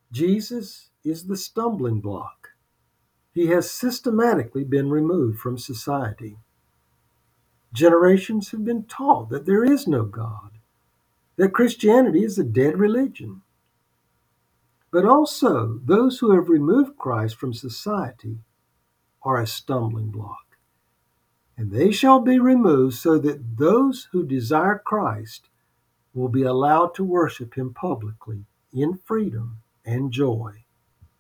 Jesus is the stumbling block. He has systematically been removed from society. Generations have been taught that there is no God, that Christianity is a dead religion. But also, those who have removed Christ from society are a stumbling block. And they shall be removed so that those who desire Christ will be allowed to worship him publicly in freedom and joy.